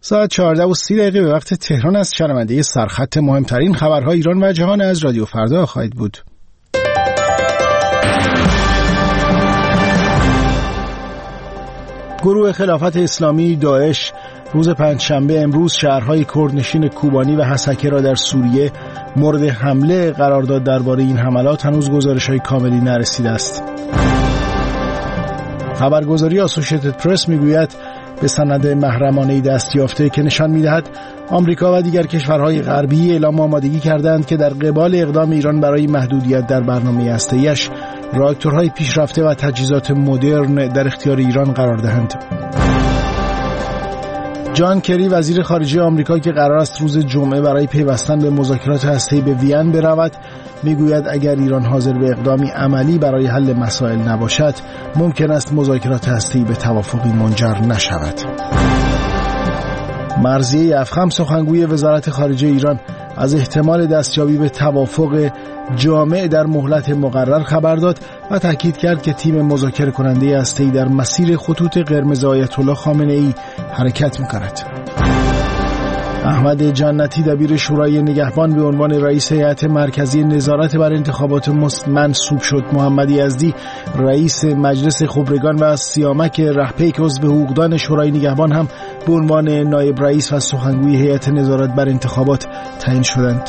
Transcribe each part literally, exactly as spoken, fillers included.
ساعت چهارده و سی دقیقه به وقت تهران است. شنونده سرخط مهمترین خبرهای ایران و جهان از رادیو فردا خواهید بود. گروه خلافت اسلامی داعش روز پنجشنبه امروز شهرهای کردنشین کوبانی و حسکه را در سوریه مورد حمله قرار داد. درباره این حملات هنوز گزارش‌های کاملی نرسیده است. خبرگزاری آسوشیتد پرس میگوید به سند محرمانه‌ای دست یافته که نشان می‌دهد آمریکا و دیگر کشورهای غربی اعلام آمادگی کردند که در قبال اقدام ایران برای محدودیت در برنامه هسته‌ایش راکتورهای پیشرفته و تجهیزات مدرن در اختیار ایران قرار دهند. جان کری وزیر خارجه آمریکا که قرار است روز جمعه برای پیوستن به مذاکرات هسته‌ای به وین برود میگوید اگر ایران حاضر به اقدامی عملی برای حل مسائل نباشد ممکن است مذاکرات هسته‌ای به توافقی منجر نشود. مرضیه افخم سخنگوی وزارت خارجه ایران از احتمال دستیابی به توافق جامع در مهلت مقرر خبر داد و تاکید کرد که تیم مذاکره کننده هسته‌ای در مسیر خطوط قرمز آیت الله خامنه‌ای حرکت می‌کند. احمد جنتی دبیر شورای نگهبان به عنوان رئیس هیئت مرکزی نظارت بر انتخابات منصوب شد. محمد یزدی رئیس مجلس خبرگان و سیامک رهپیک عضو حقوقدان شورای نگهبان هم به عنوان نایب رئیس و سخنگوی هیئت نظارت بر انتخابات تعیین شدند.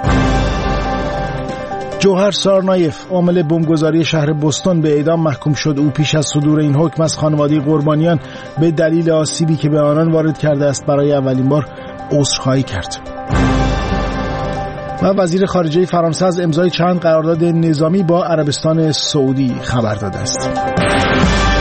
جوهر سارنایف عامل بمبگذاری شهر بوستون به اعدام محکوم شد. او پیش از صدور این حکم از خانواده قربانیان به دلیل آسیبی که به آنان وارد کرده است برای اولین بار عذرخواهی کرد. و وزیر خارجه فرانسه از امضای چند قرارداد نظامی با عربستان سعودی خبر داده است.